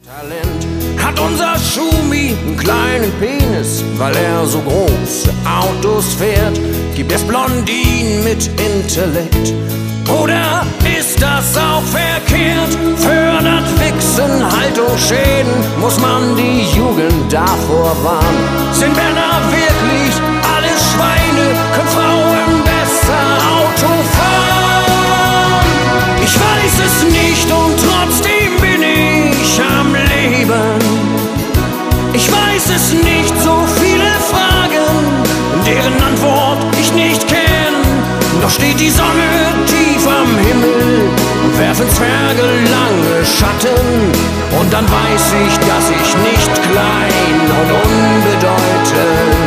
Talent hat unser Schumi einen kleinen Penis, weil er so große Autos fährt. Gibt es Blondinen mit Intellekt? Oder ist das auch verkehrt? Fördert Wichsen Haltungsschäden? Muss man die Jugend davor warnen? Sind Männer wirklich alle Schweine? Können Frauen besser Auto fahren? Ich weiß es nicht und trotzdem bin ich am Leben. Ich weiß es nicht, so viele Fragen, deren Antwort ich nicht kenne. Doch steht die Sonne tief am Himmel, werfen Zwerge lange Schatten. Und dann weiß ich, dass ich nicht klein und unbedeutend